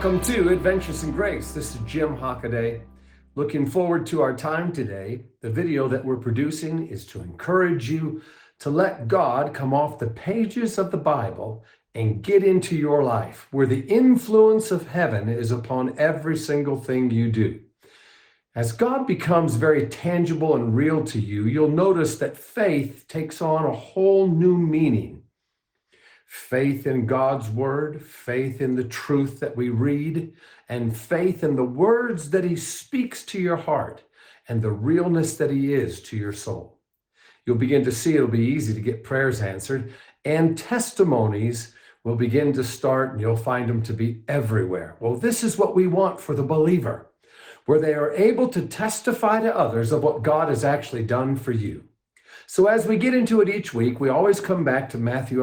Welcome to Adventures in Grace. This is Jim Hockaday. Looking forward to our time today. The video that we're producing is to encourage you to let God come off the pages of the Bible and get into your life, where the influence of heaven is upon every single thing you do. As God becomes very tangible and real to you, you'll notice that faith takes on a whole new meaning. Faith in God's word, faith in the truth that we read, and faith in the words that he speaks to your heart and the realness that he is to your soul. You'll begin to see it'll be easy to get prayers answered, and testimonies will begin to start, and you'll find them to be everywhere. Well, this is what we want for the believer, where they are able to testify to others of what God has actually done for you. So as we get into it each week, we always come back to Matthew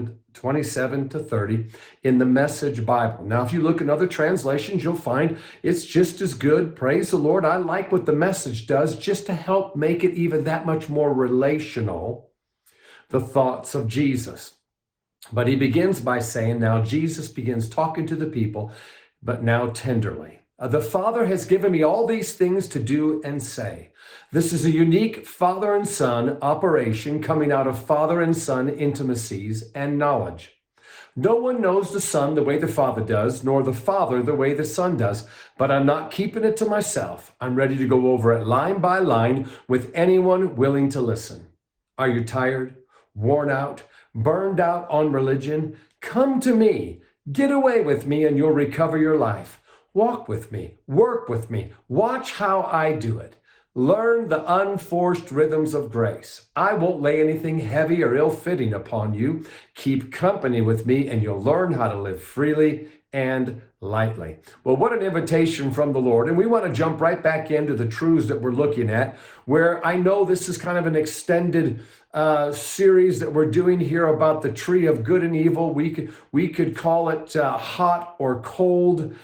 11:27-30 in the Message Bible. Now, if you look in other translations, you'll find it's just as good. Praise the Lord. I like what the Message does just to help make it even that much more relational, the thoughts of Jesus. But he begins by saying, now Jesus begins talking to the people, but now tenderly. The Father has given me all these things to do and say. This is a unique father and son operation coming out of father and son intimacies and knowledge. No one knows the Son the way the Father does, nor the Father the way the Son does, but I'm not keeping it to myself. I'm ready to go over it line by line with anyone willing to listen. Are you tired, worn out, burned out on religion? Come to me, get away with me, and you'll recover your life. Walk with me, work with me, watch how I do it. Learn the unforced rhythms of grace. I won't lay anything heavy or ill-fitting upon you. Keep company with me and you'll learn how to live freely and lightly. Well, what an invitation from the Lord. And we want to jump right back into the truths that we're looking at, where I know this is kind of an extended series that we're doing here about the tree of good and evil. We could call it hot or cold,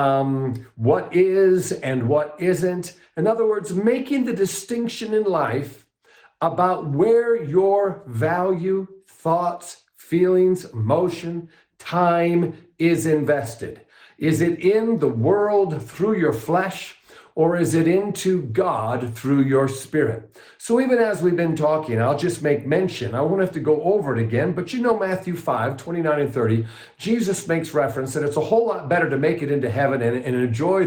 what is and what isn't. In other words, making the distinction in life about where your value, thoughts, feelings, emotion, time is invested. Is it in the world through your flesh, or is it into God through your spirit? So even as we've been talking, I'll just make mention. I won't have to go over it again, but you know Matthew 5:29-30, Jesus makes reference that it's a whole lot better to make it into heaven and enjoy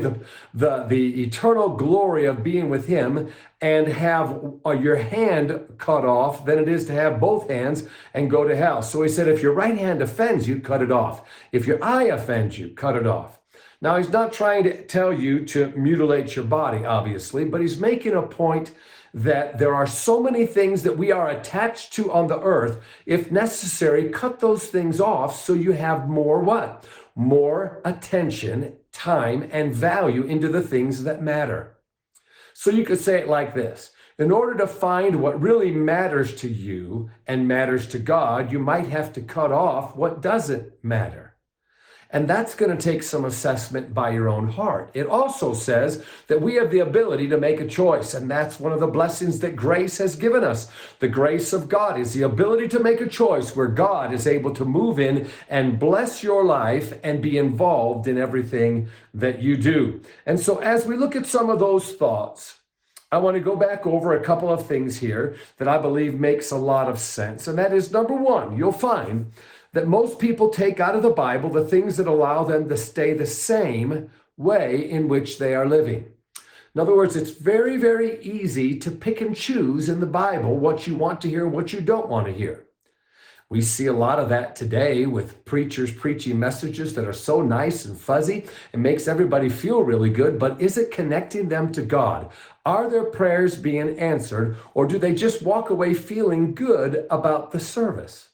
the eternal glory of being with him and have your hand cut off than it is to have both hands and go to hell. So he said, if your right hand offends you, cut it off. If your eye offends you, cut it off. Now, he's not trying to tell you to mutilate your body, obviously, but he's making a point that there are so many things that we are attached to on the earth. If necessary, cut those things off so you have more what? More attention, time, and value into the things that matter. So you could say it like this. In order to find what really matters to you and matters to God, you might have to cut off what doesn't matter. And that's going to take some assessment by your own heart. It also says that we have the ability to make a choice, and that's one of the blessings that grace has given us. The grace of God is the ability to make a choice where God is able to move in and bless your life and be involved in everything that you do. And so as we look at some of those thoughts, I want to go back over a couple of things here that I believe makes a lot of sense. And that is, number one, you'll find that most people take out of the Bible the things that allow them to stay the same way in which they are living. In other words, it's very, very easy to pick and choose in the Bible what you want to hear and what you don't want to hear. We see a lot of that today with preachers preaching messages that are so nice and fuzzy and makes everybody feel really good, but is it connecting them to God? Are their prayers being answered, or do they just walk away feeling good about the service?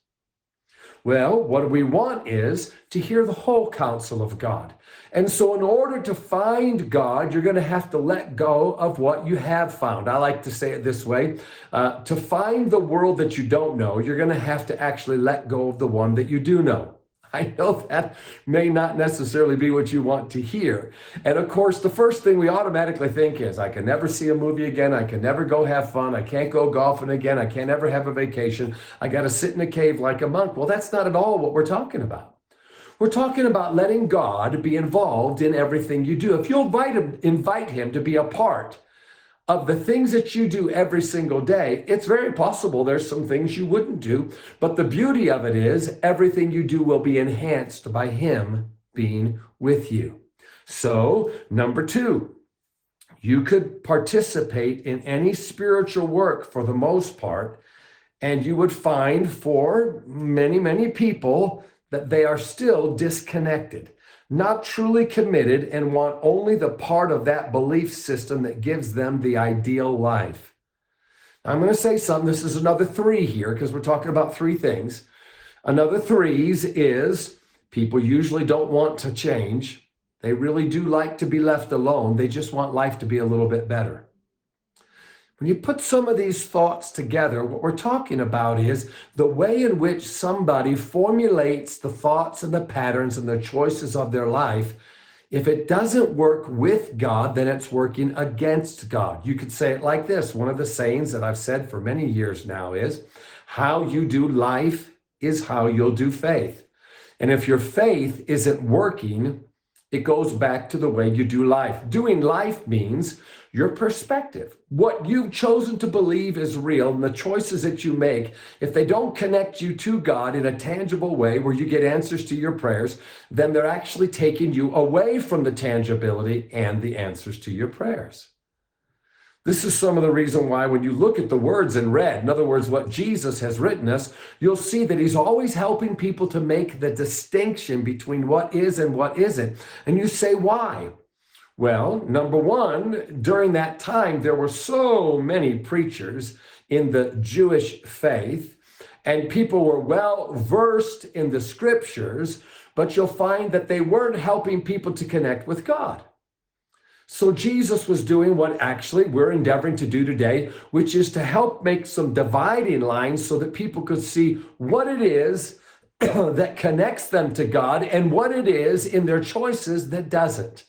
Well, what we want is to hear the whole counsel of God. And so in order to find God, you're going to have to let go of what you have found. I like to say it this way. To find the world that you don't know, you're going to have to actually let go of the one that you do know. I know that may not necessarily be what you want to hear. And of course, the first thing we automatically think is, I can never see a movie again. I can never go have fun. I can't go golfing again. I can't ever have a vacation. I got to sit in a cave like a monk. Well, that's not at all what we're talking about. We're talking about letting God be involved in everything you do. If you'll invite him to be a part of the things that you do every single day, it's very possible there's some things you wouldn't do. But the beauty of it is everything you do will be enhanced by him being with you. So, number 2, you could participate in any spiritual work for the most part, and you would find for many, many people that they are still disconnected, not truly committed, and want only the part of that belief system that gives them the ideal life. I'm going to say something. This is another 3 here because we're talking about 3 things. Another 3s is people usually don't want to change. They really do like to be left alone. They just want life to be a little bit better. When you put some of these thoughts together, what we're talking about is the way in which somebody formulates the thoughts and the patterns and the choices of their life. If it doesn't work with God, then it's working against God. You could say it like this. One of the sayings that I've said for many years now is, how you do life is how you'll do faith. And if your faith isn't working, it goes back to the way you do life. Doing life means your perspective, what you've chosen to believe is real, and the choices that you make, if they don't connect you to God in a tangible way where you get answers to your prayers, then they're actually taking you away from the tangibility and the answers to your prayers. This is some of the reason why when you look at the words in red, in other words, what Jesus has written us, you'll see that he's always helping people to make the distinction between what is and what isn't. And you say, why? Well, number 1, during that time, there were so many preachers in the Jewish faith, and people were well versed in the scriptures, but you'll find that they weren't helping people to connect with God. So Jesus was doing what actually we're endeavoring to do today, which is to help make some dividing lines so that people could see what it is that connects them to God and what it is in their choices that doesn't.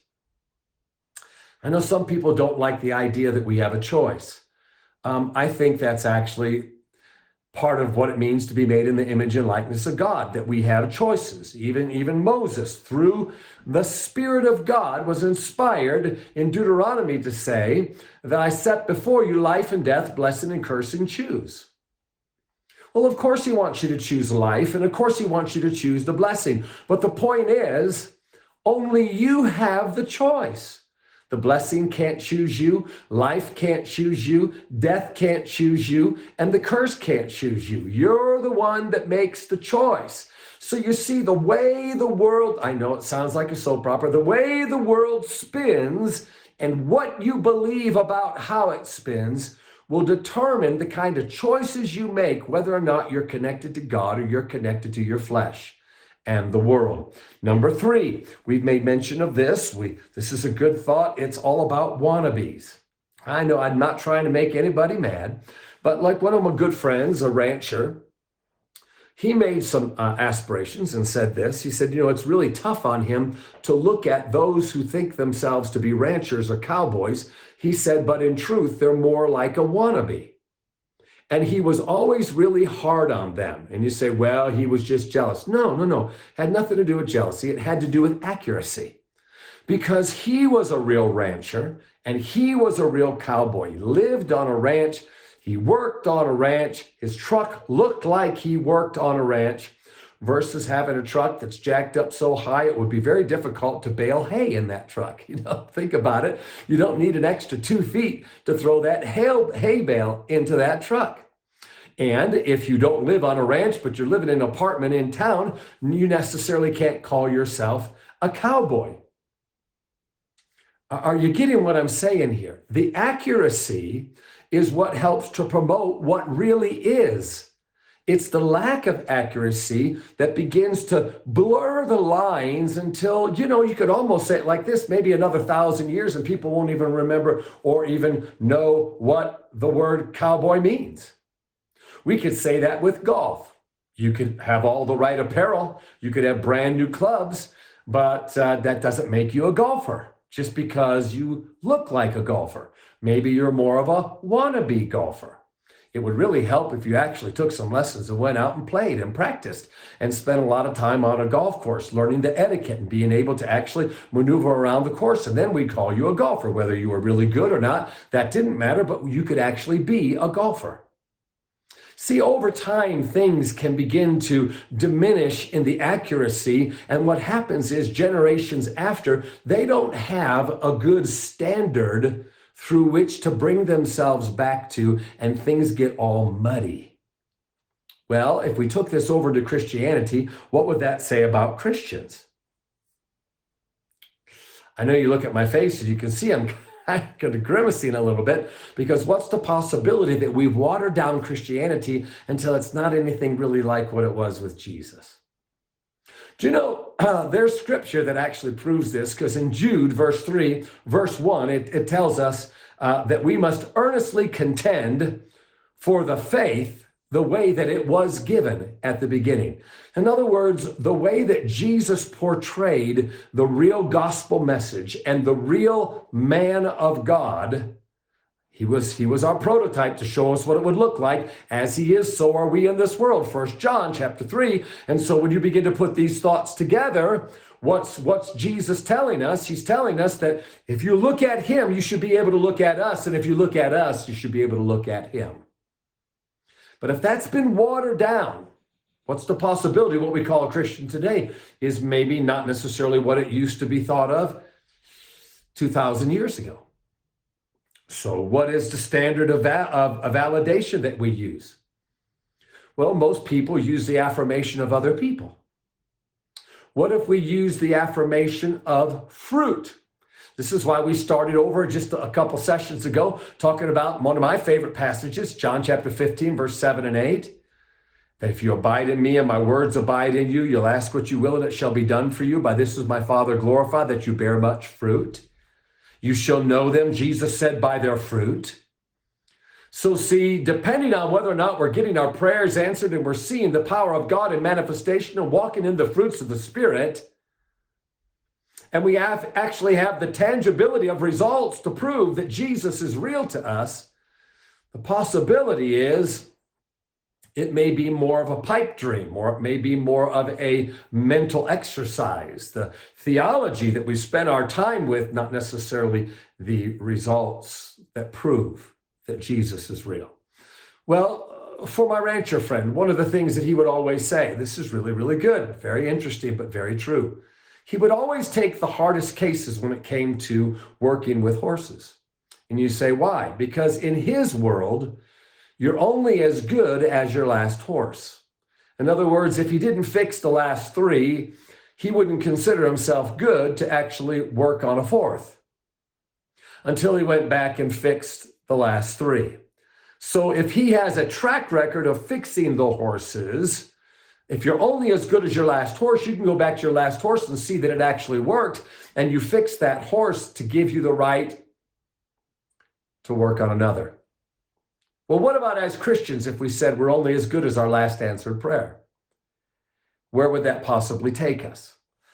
I know some people don't like the idea that we have a choice. I think that's actually part of what it means to be made in the image and likeness of God, that we have choices. Even Moses, through the Spirit of God, was inspired in Deuteronomy to say that I set before you life and death, blessing and cursing, choose. Well, of course he wants you to choose life, and of course he wants you to choose the blessing. But the point is, only you have the choice. The blessing can't choose you, life can't choose you, death can't choose you, and the curse can't choose you. You're the one that makes the choice. So you see, the way the world, I know it sounds like a soap opera, the way the world spins and what you believe about how it spins will determine the kind of choices you make, whether or not you're connected to God or you're connected to your flesh and the world. Number 3, we've made mention of this. This is a good thought. It's all about wannabes. I know I'm not trying to make anybody mad, but like one of my good friends, a rancher, he made some aspirations and said this. He said, it's really tough on him to look at those who think themselves to be ranchers or cowboys. He said, but in truth, they're more like a wannabe. And he was always really hard on them. And you say, well, he was just jealous. No. Had nothing to do with jealousy. It had to do with accuracy. Because he was a real rancher and he was a real cowboy. He lived on a ranch. He worked on a ranch. His truck looked like he worked on a ranch versus having a truck that's jacked up so high it would be very difficult to bale hay in that truck. Think about it. You don't need an extra 2 feet to throw that hay bale into that truck. And if you don't live on a ranch, but you're living in an apartment in town, you necessarily can't call yourself a cowboy. Are you getting what I'm saying here? The accuracy is what helps to promote what really is. It's the lack of accuracy that begins to blur the lines until, you could almost say it like this, maybe another 1,000 years and people won't even remember or even know what the word cowboy means. We could say that with golf. You could have all the right apparel. You could have brand new clubs, but that doesn't make you a golfer just because you look like a golfer. Maybe you're more of a wannabe golfer. It would really help if you actually took some lessons and went out and played and practiced and spent a lot of time on a golf course, learning the etiquette and being able to actually maneuver around the course. And then we'd call you a golfer, whether you were really good or not. That didn't matter, but you could actually be a golfer. See, over time, things can begin to diminish in the accuracy. And what happens is generations after, they don't have a good standard through which to bring themselves back to, and things get all muddy. Well, if we took this over to Christianity, what would that say about Christians? I know you look at my face and you can see I'm kind of grimacing a little bit, because what's the possibility that we've watered down Christianity until it's not anything really like what it was with Jesus? Do you know, there's scripture that actually proves this, because in Jude, verse 3, verse 1, it tells us that we must earnestly contend for the faith the way that it was given at the beginning. In other words, the way that Jesus portrayed the real gospel message and the real man of God. He was our prototype to show us what it would look like. As he is, so are we in this world. 1 John chapter 3. And so when you begin to put these thoughts together, what's Jesus telling us? He's telling us that if you look at him, you should be able to look at us. And if you look at us, you should be able to look at him. But if that's been watered down, what's the possibility what we call a Christian today is maybe not necessarily what it used to be thought of 2,000 years ago. So what is the standard of validation that we use? Well, most people use the affirmation of other people. What if we use the affirmation of fruit? This is why we started over just a couple sessions ago talking about one of my favorite passages, John chapter 15, verse 7 and 8. That if you abide in me and my words abide in you, you'll ask what you will and it shall be done for you. By this is my Father glorified, that you bear much fruit. You shall know them, Jesus said, by their fruit. So see, depending on whether or not we're getting our prayers answered and we're seeing the power of God in manifestation and walking in the fruits of the Spirit, and we actually have the tangibility of results to prove that Jesus is real to us, the possibility is it may be more of a pipe dream, or it may be more of a mental exercise. The theology that we spend our time with, not necessarily the results that prove that Jesus is real. Well, for my rancher friend, one of the things that he would always say, this is really, really good, very interesting, but very true. He would always take the hardest cases when it came to working with horses. And you say, why? Because in his world, you're only as good as your last horse. In other words, if he didn't fix the last three, he wouldn't consider himself good to actually work on a fourth until he went back and fixed the last three. So if he has a track record of fixing the horses, if you're only as good as your last horse, you can go back to your last horse and see that it actually worked, and you fix that horse to give you the right to work on another. Well, what about as Christians if we said we're only as good as our last answered prayer? Where would that possibly take us?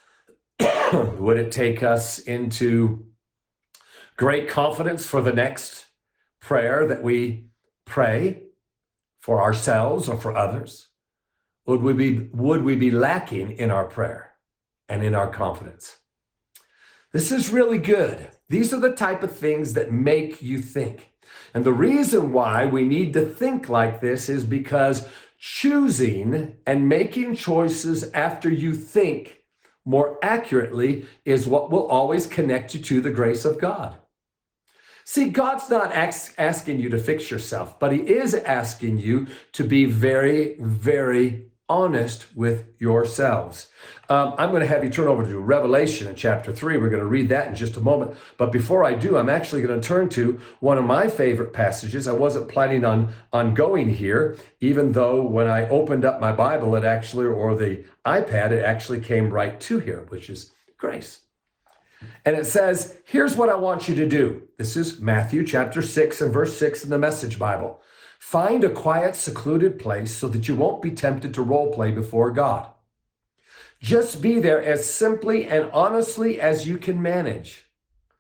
Would it take us into great confidence for the next prayer that we pray for ourselves or for others? Would we be lacking in our prayer and in our confidence? This is really good. These are the type of things that make you think. And the reason why we need to think like this is because choosing and making choices after you think more accurately is what will always connect you to the grace of God. See, God's not asking you to fix yourself, but he is asking you to be very, very honest with yourselves. I'm going to have you turn over to Revelation in chapter 3. We're going to read that in just a moment. But before I do, I'm actually going to turn to one of my favorite passages. I wasn't planning on going here, even though when I opened up my Bible, or the iPad, it actually came right to here, which is grace. And it says, here's what I want you to do. This is Matthew chapter 6 and verse 6 in the Message Bible. Find a quiet, secluded place so that you won't be tempted to role play before God. Just be there as simply and honestly as you can manage.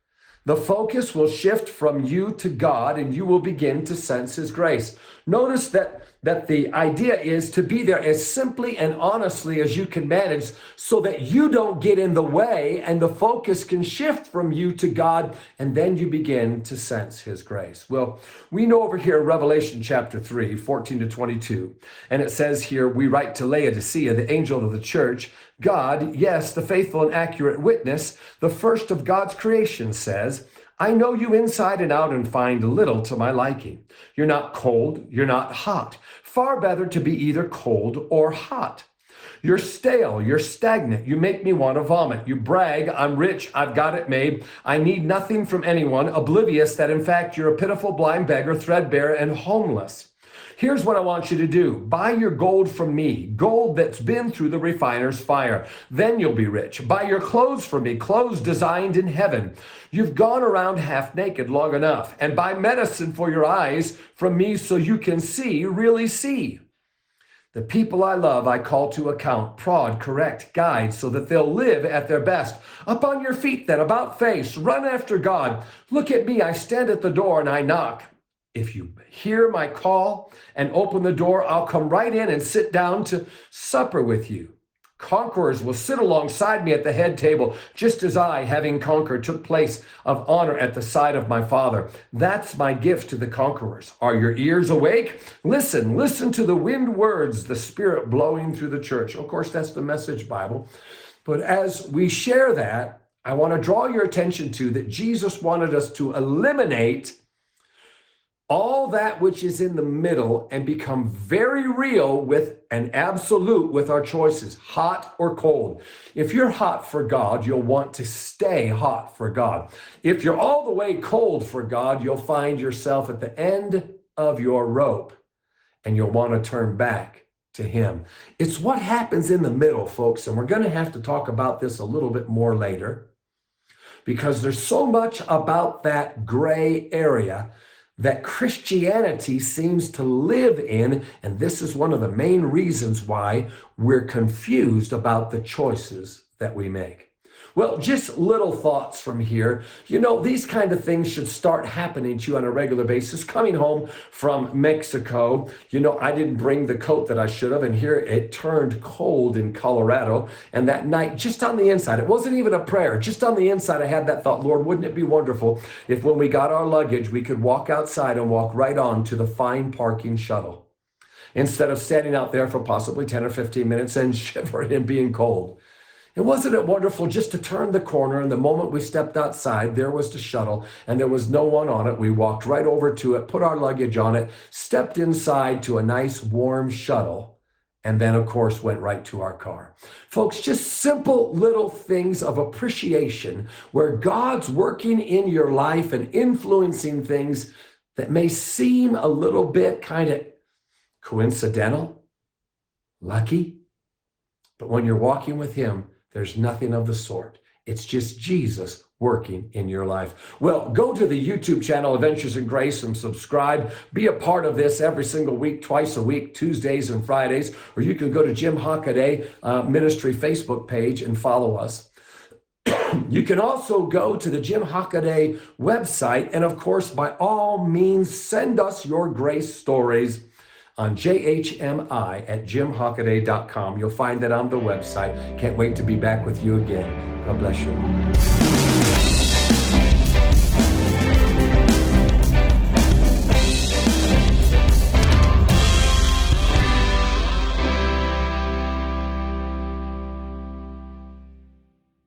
The focus will shift from you to God, and you will begin to sense his grace. Notice that the idea is to be there as simply and honestly as you can manage so that you don't get in the way and the focus can shift from you to God, and then you begin to sense his grace. Well, we know over here, Revelation chapter 3, 14 to 22, and it says here, we write to Laodicea, the angel of the church, God, yes, the faithful and accurate witness, the first of God's creation, says, I know you inside and out and find little to my liking. You're not cold, you're not hot. Far better to be either cold or hot. You're stale, you're stagnant, you make me want to vomit. You brag, I'm rich, I've got it made. I need nothing from anyone, oblivious that in fact you're a pitiful blind beggar, threadbare and homeless. Here's what I want you to do. Buy your gold from me, gold that's been through the refiner's fire. Then you'll be rich. Buy your clothes from me, clothes designed in heaven. You've gone around half naked long enough. And buy medicine for your eyes from me so you can see, really see. The people I love, I call to account, prod, correct, guide, so that they'll live at their best. Up on your feet then, about face, run after God. Look at me, I stand at the door and I knock. If you hear my call and open the door, I'll come right in and sit down to supper with you. Conquerors will sit alongside me at the head table, just as I, having conquered, took place of honor at the side of my Father. That's my gift to the conquerors. Are your ears awake? Listen to the wind words, the Spirit blowing through the church. Of course, that's the Message Bible. But as we share that, I want to draw your attention to that Jesus wanted us to eliminate all that which is in the middle and become very real with an absolute with our choices, hot or cold. If you're hot for God, you'll want to stay hot for God. If you're all the way cold for God, you'll find yourself at the end of your rope and you'll want to turn back to him. It's what happens in the middle, folks, and we're going to have to talk about this a little bit more later because there's so much about that gray area that Christianity seems to live in, and this is one of the main reasons why we're confused about the choices that we make. Well, just little thoughts from here. You know, these kind of things should start happening to you on a regular basis. Coming home from Mexico, you know, I didn't bring the coat that I should have, and here it turned cold in Colorado. And that night, just on the inside, it wasn't even a prayer, just on the inside, I had that thought, Lord, wouldn't it be wonderful if when we got our luggage, we could walk outside and walk right on to the fine parking shuttle instead of standing out there for possibly 10 or 15 minutes and shivering and being cold. And wasn't it wonderful just to turn the corner, and the moment we stepped outside, there was the shuttle, and there was no one on it. We walked right over to it, put our luggage on it, stepped inside to a nice warm shuttle, and then, of course, went right to our car. Folks, just simple little things of appreciation where God's working in your life and influencing things that may seem a little bit kind of coincidental, lucky, but when you're walking with him, there's nothing of the sort. It's just Jesus working in your life. Well, go to the YouTube channel, Adventures in Grace, and subscribe. Be a part of this every single week, twice a week, Tuesdays and Fridays, or you can go to Jim Hockaday Ministry Facebook page and follow us. You can also go to the Jim Hockaday website, and of course, by all means, send us your grace stories on jhmi@jimhockaday.com. You'll find that on the website. Can't wait to be back with you again. God bless you.